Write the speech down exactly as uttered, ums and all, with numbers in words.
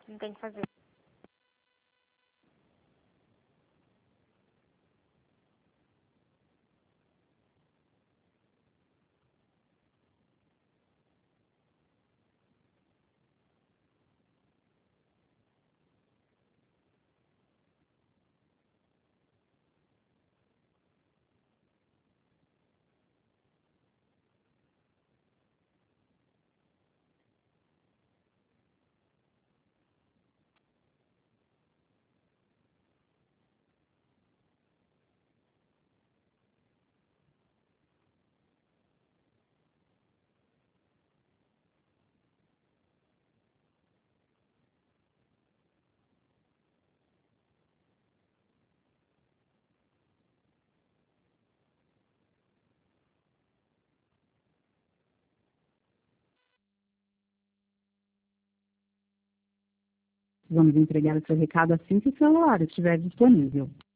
Não tem que fazer. Vamos entregar o seu recado assim que o celular estiver disponível.